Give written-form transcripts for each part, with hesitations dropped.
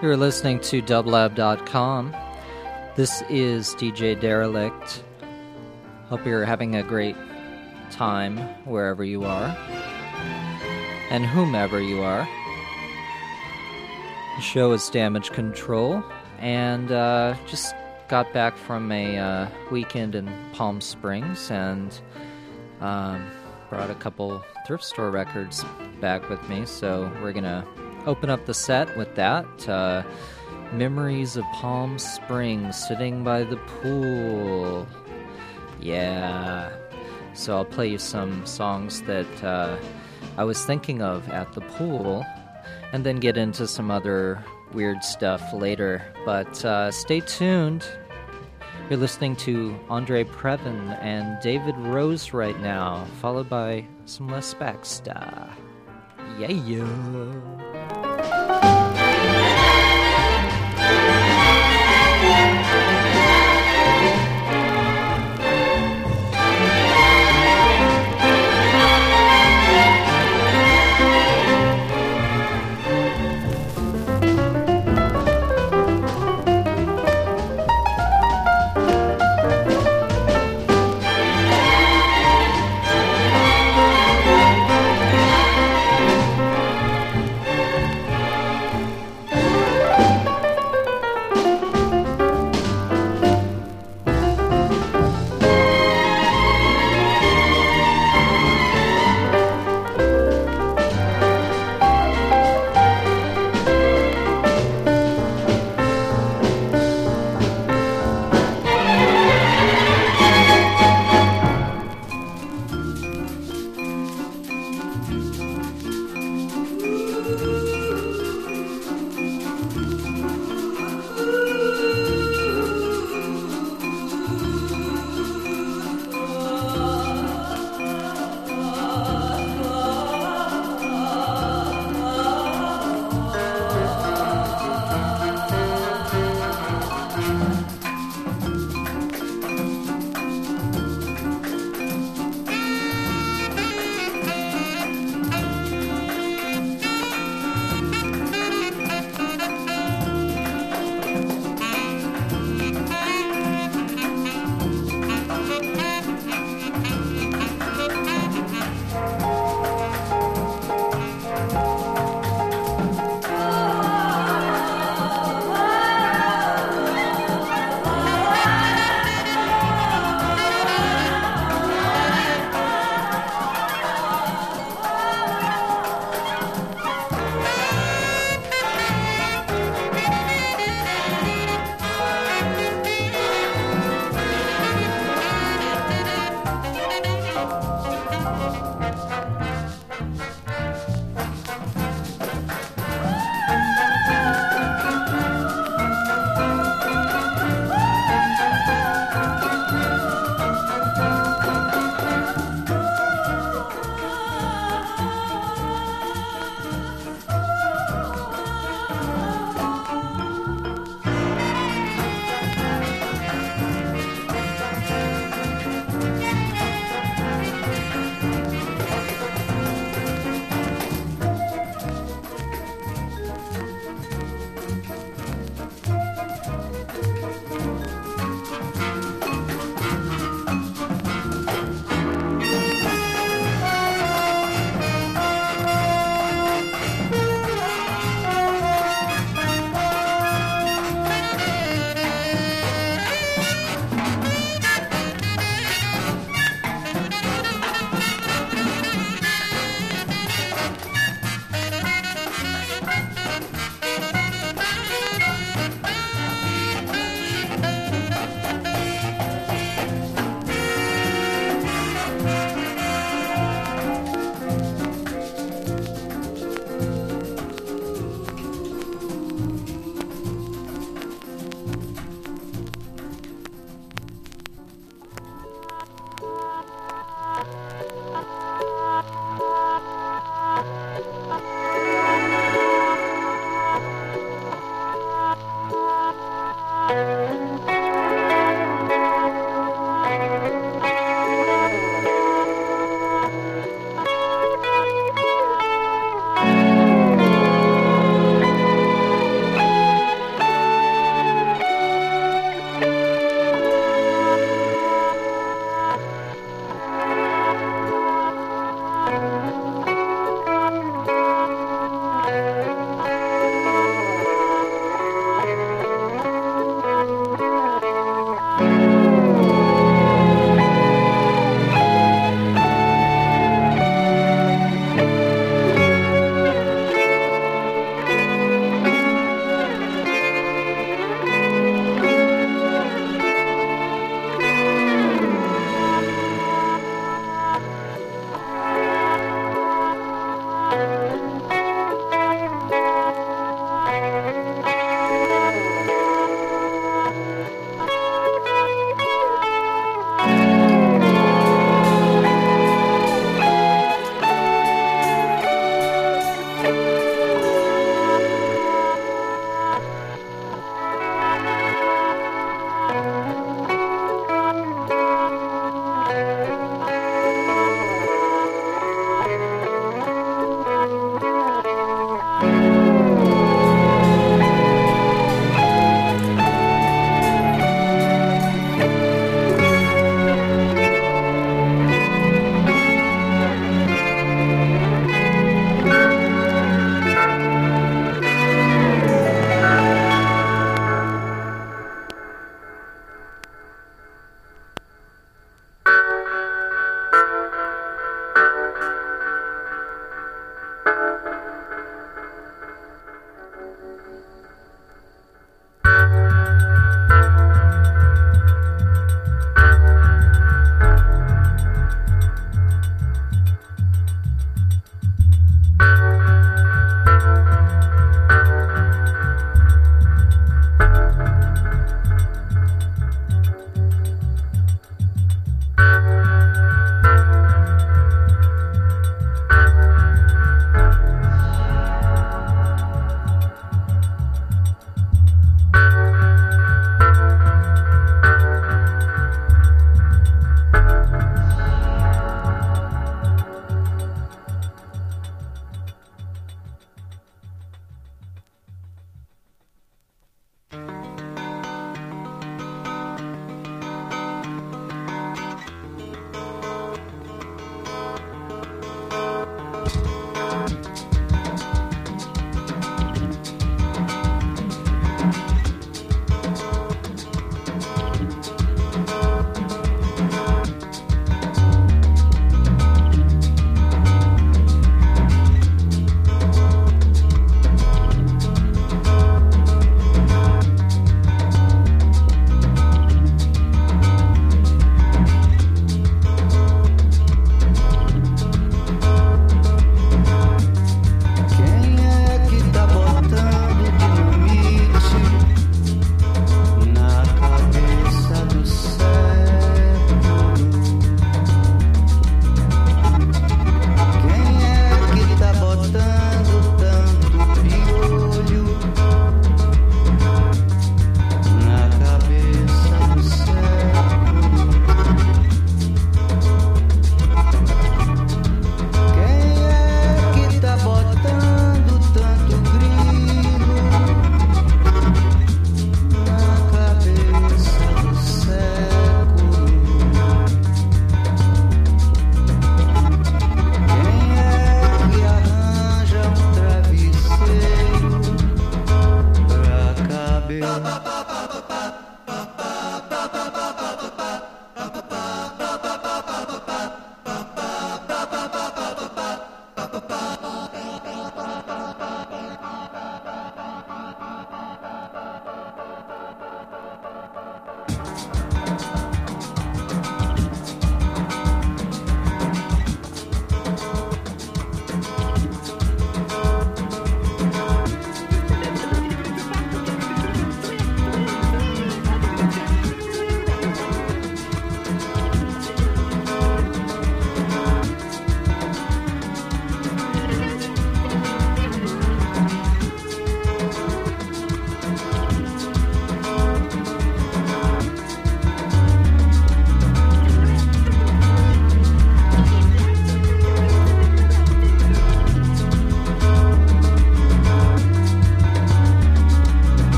You're listening to dublab.com. This is DJ Derelict. Hope you're having a great time wherever you are and whomever you are. The show is Damage Control, and just got back from a weekend in Palm Springs and brought a couple thrift store records back with me, so we're gonna open up the set with that. Memories of Palm Springs, sitting by the pool. Yeah. So I'll play you some songs that I was thinking of at the pool, and then get into some other weird stuff later. But stay tuned. You're listening to Andre Previn and David Rose right now, followed by some Les Baxter. Yeah.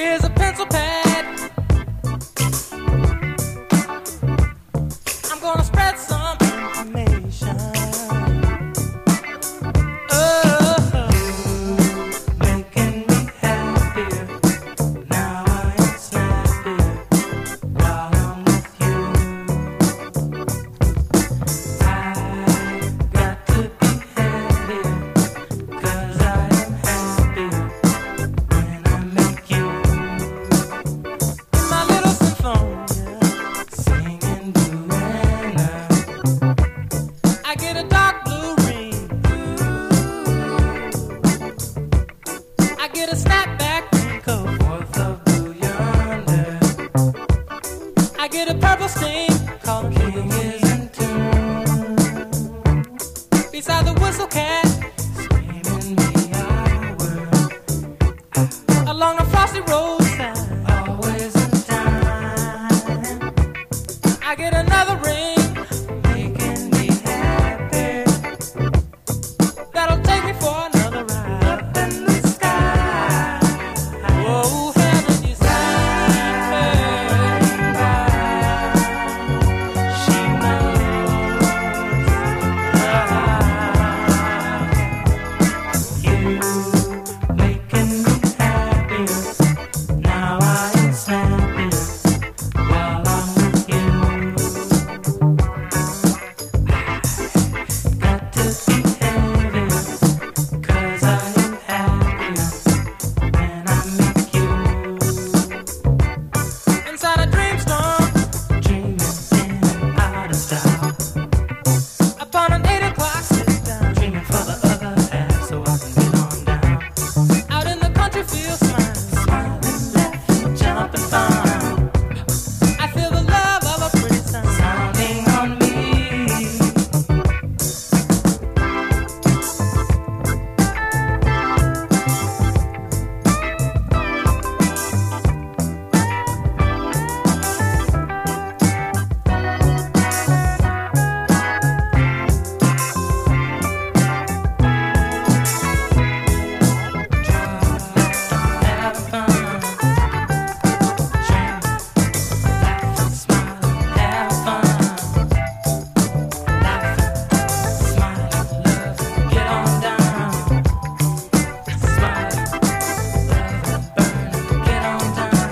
Here's a pencil pad. I'm gonna spread some information. Making me happier. Now I am snappier while I'm with you. I got to be happier, 'cause I am happier when I make you. My little symphonia, singing Joanna. I get a dark blue ring. I get a snapback raincoat, 4th of blue yonder. I get a purple stain, called King is in tune. Beside the whistle cat, screaming me hour. Along a frosty roadside, always in time. I get another ring, making me happy. That'll take me for another ride up in the sky. Whoa, heaven is she knows you making me happier. Now I am snappier while I'm with you. Got to be heavier, 'cause I am happier when I make you. Inside a dream storm, dreaming in and out of style. Upon an 8 o'clock sit down, dreaming for the other half so I can get on down. Out in the country field, smiling, laughing, jumping fun. I feel the love of a pretty sun sounding on me. Having fun, dreaming, laughing, smiling, having fun. Laughing, smiling, love, get on down. Smiling, love, burning, get on down.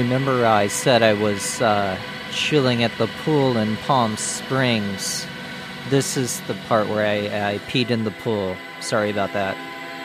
remember I said I was chilling at the pool in Palm Springs. This is the part where I peed in the pool. Sorry about that.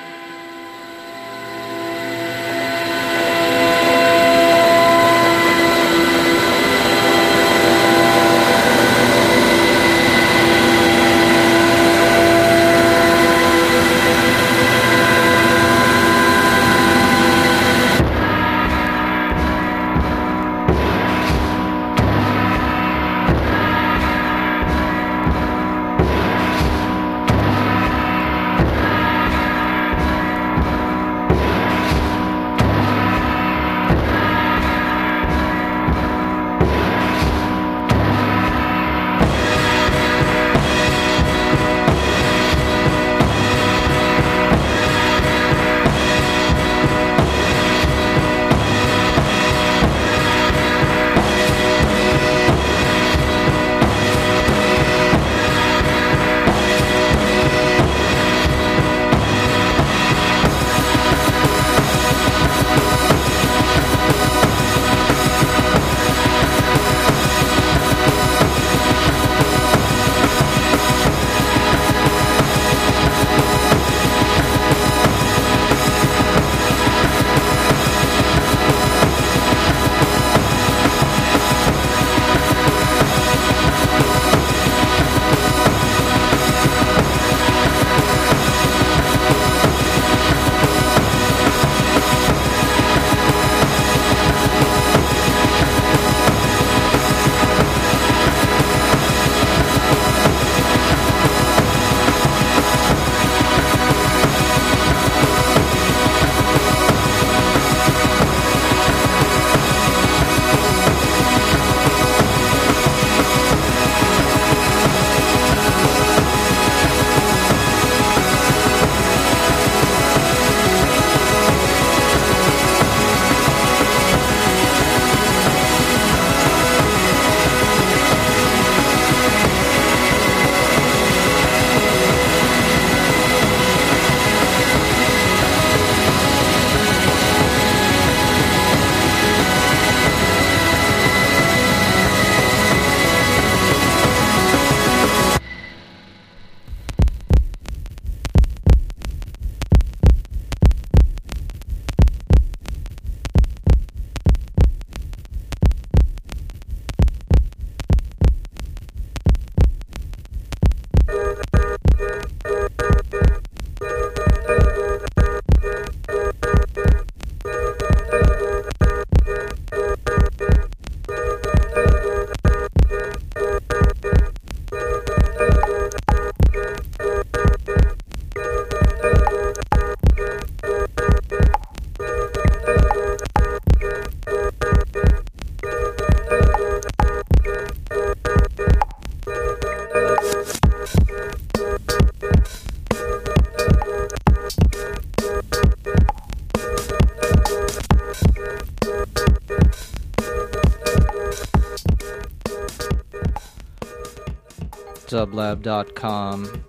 dublab.com.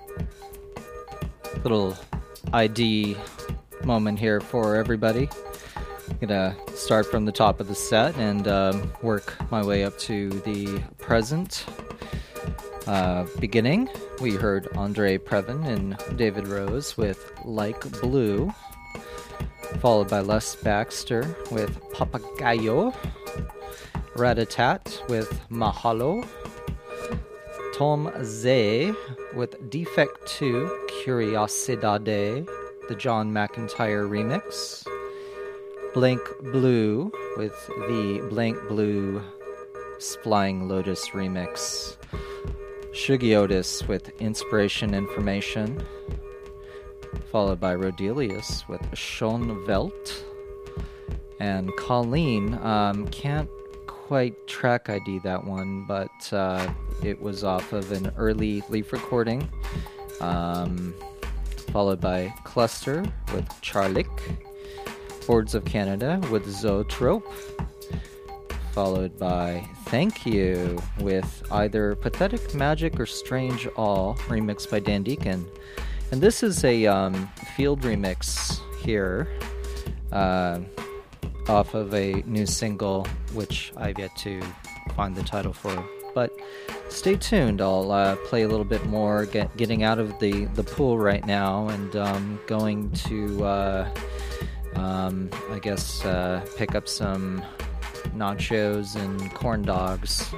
Little ID moment here for everybody. Gonna start from the top of the set and work my way up to the present. Beginning, we heard Andre Previn and David Rose with Like Blue, followed by Les Baxter with Papagayo, Ratatat with Mahalo, Tom Zay with Defect 2, Curiosidade, the John McIntyre remix, Blank Blue with the Blank Blue Flying Lotus remix, Shuggy Otis with Inspiration Information, followed by Rodelius with Schon Welt, and Colleen, can't quite track ID that one, but it was off of an early Leaf recording, followed by Cluster with Charlik, Boards of Canada with Zoetrope, followed by Thank You with either Pathetic Magic or Strange All, remixed by Dan Deacon. And this is a field remix here. off of a new single, which I've yet to find the title for. But stay tuned. I'll play a little bit more, getting out of the pool right now, and going to, I guess, pick up some nachos and corn dogs.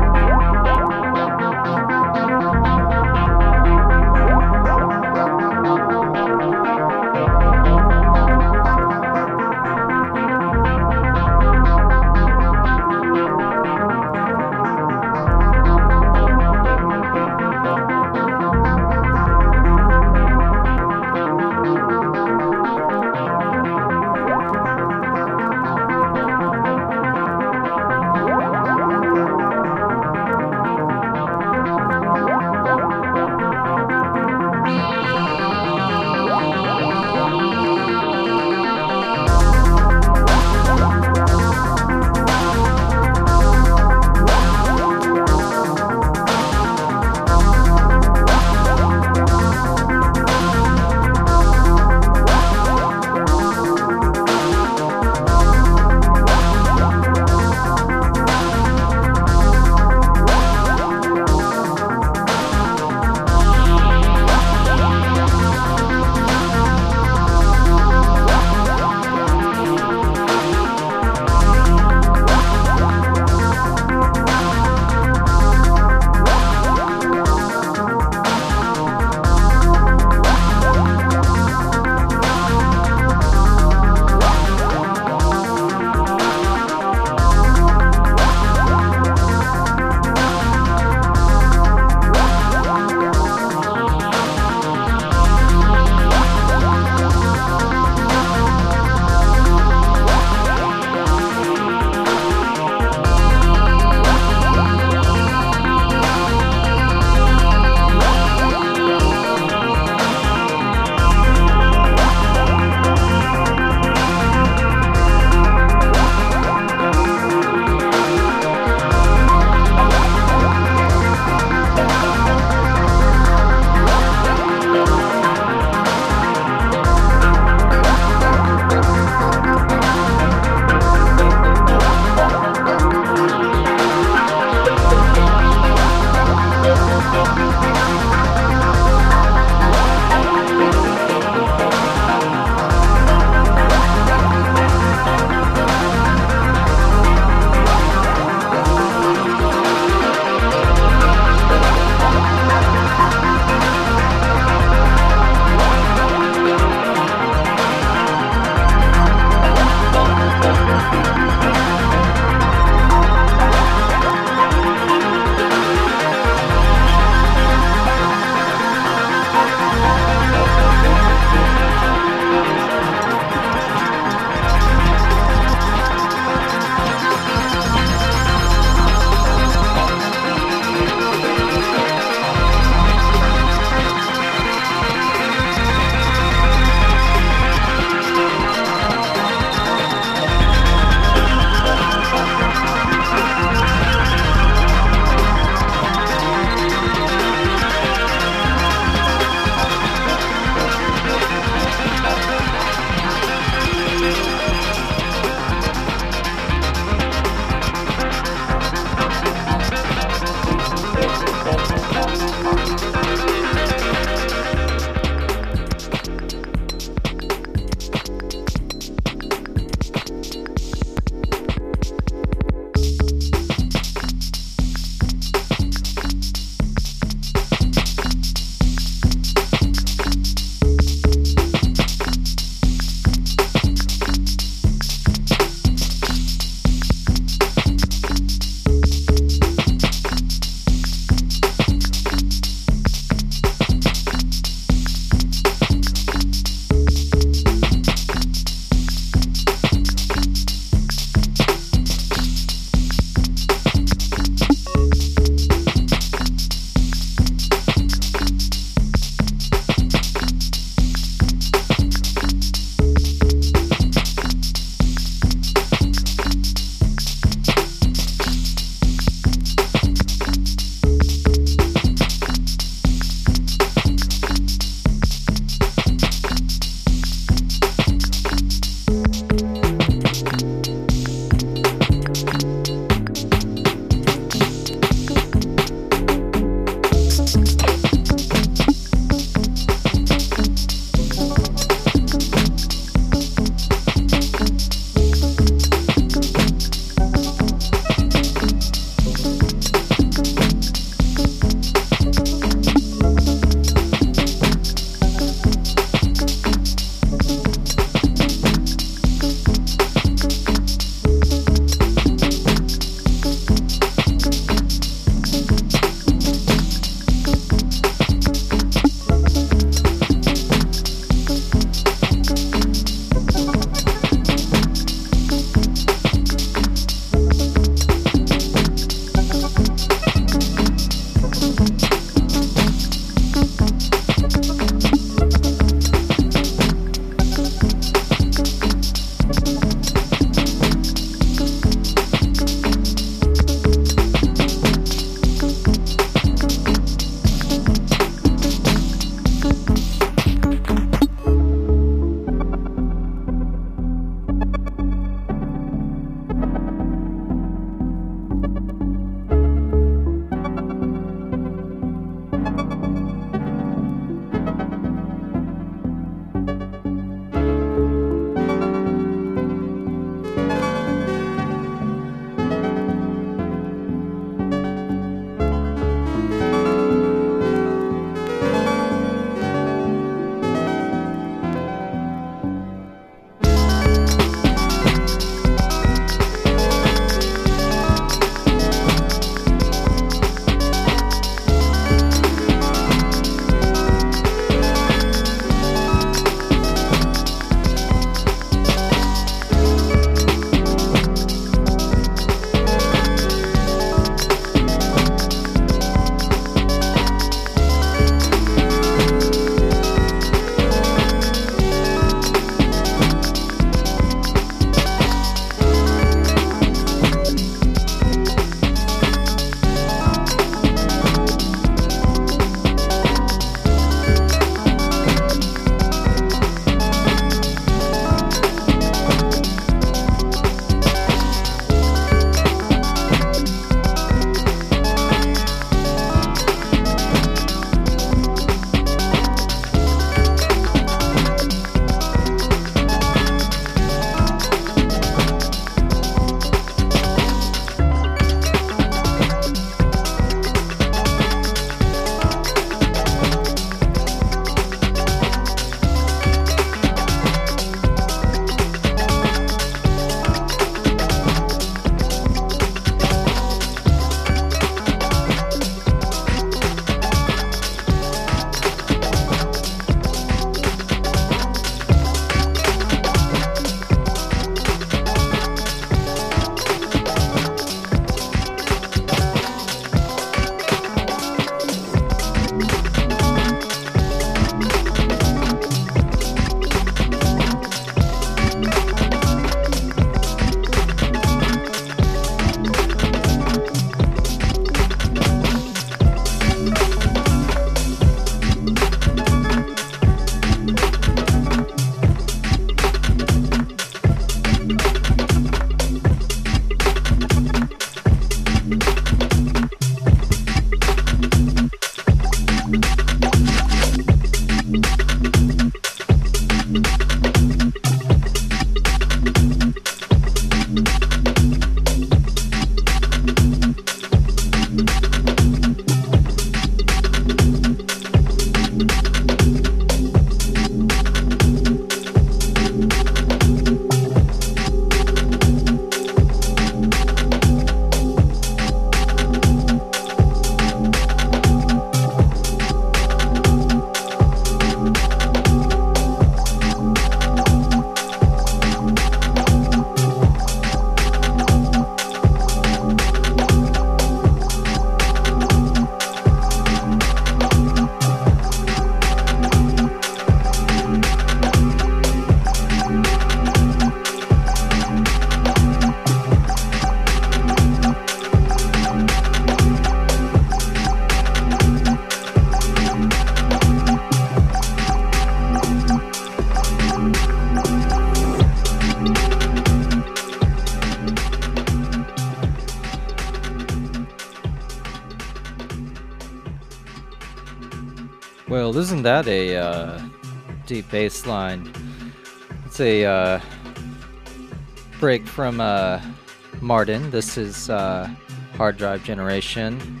Well, isn't that a deep bass line? It's a break from Martin. This is Hard Drive Generation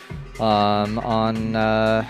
on that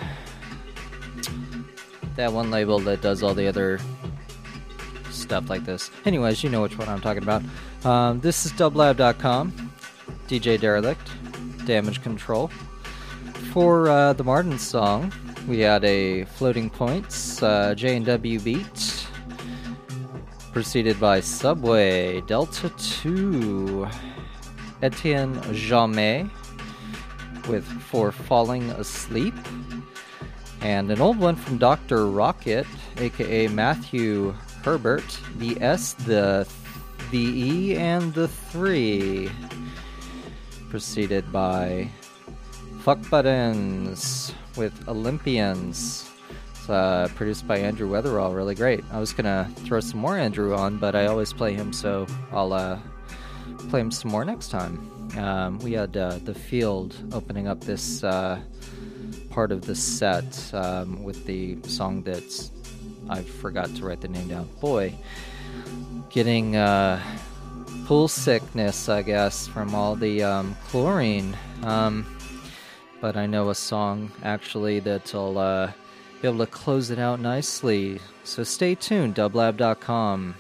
one label that does all the other stuff like this. Anyways, you know which one I'm talking about. This is dublab.com, DJ Derelict, Damage Control. For the Martin song, we had a Floating Points, J&W beat, preceded by Subway, Delta 2, Etienne Jamais with For Falling Asleep, and an old one from Dr. Rocket, aka Matthew Herbert, the S, the E, and the 3, preceded by Fuck Buttons with Olympians. It's produced by Andrew Weatherall, really great. I was gonna throw some more Andrew on, but I always play him, so I'll play him some more next time. We had The Field opening up this part of the set with the song that's, I forgot to write the name down. Boy, getting pool sickness, I guess, from all the chlorine. But I know a song, actually, that'll be able to close it out nicely. So stay tuned, dublab.com.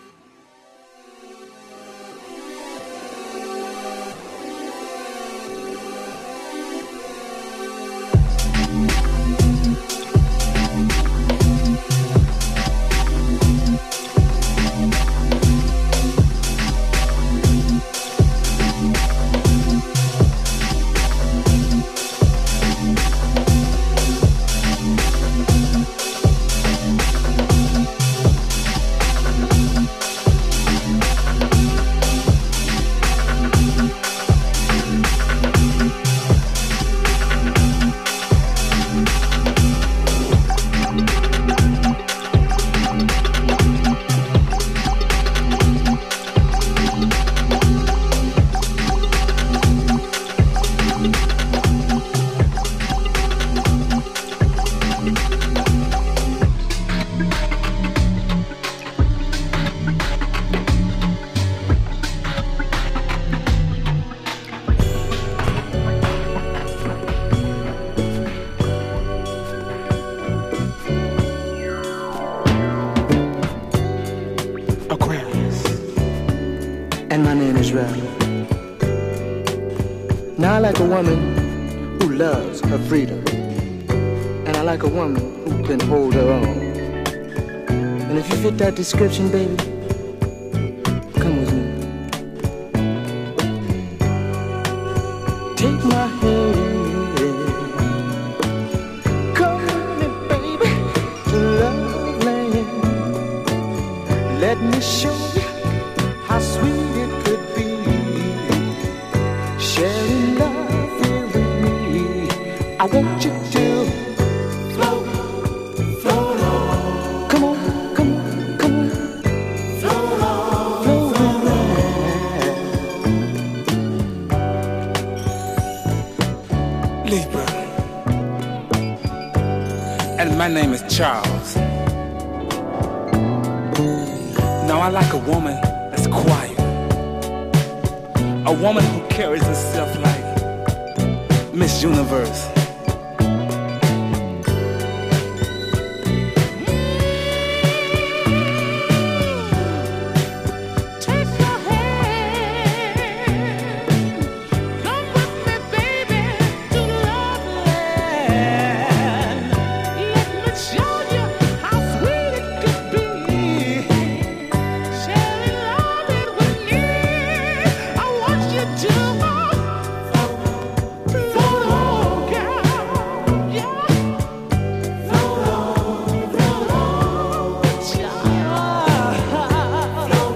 Now I like a woman who loves her freedom, and I like a woman who can hold her own. And if you fit that description, baby, come with me. Take my hand, come with me, baby, to love land. Let me show you how sweet it could be, sharing love here with me. I want you to float, float on. Come on, come on, come on. Float on, float on. Libra. And my name is Charles. Now I like a woman that's quiet, a woman who carries herself like Miss Universe. Take my hand, come with me, baby, to love land. Let me show you how sweet it could be, sharing love it with me. I want you to float on, girl, yeah. Float on, child. Float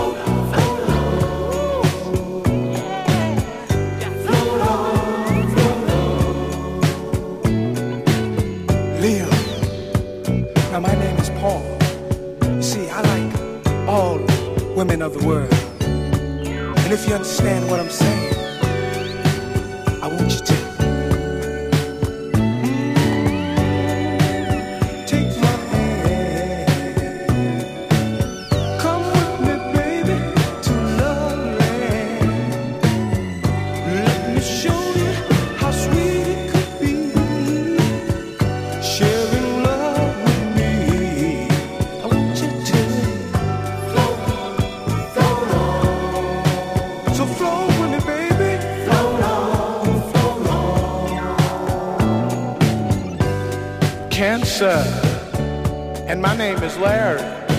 Leo. Now my name is Paul. You see, I like all women of the world. And if you understand what I'm saying, I want you to. sir. And my name is Larry.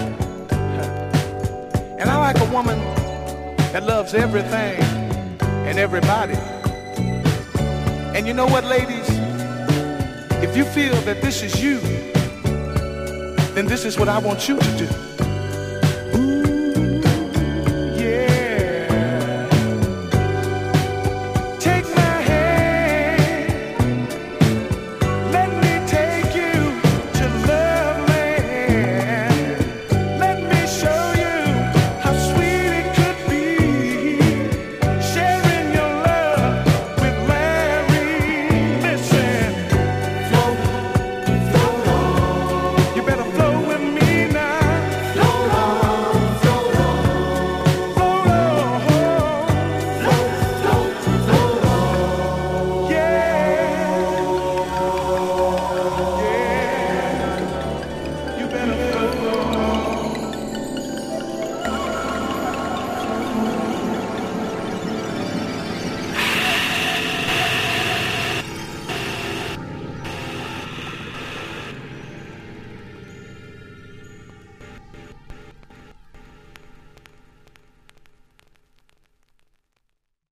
And I like a woman that loves everything and everybody. And you know what, ladies? If you feel that this is you, then this is what I want you to do.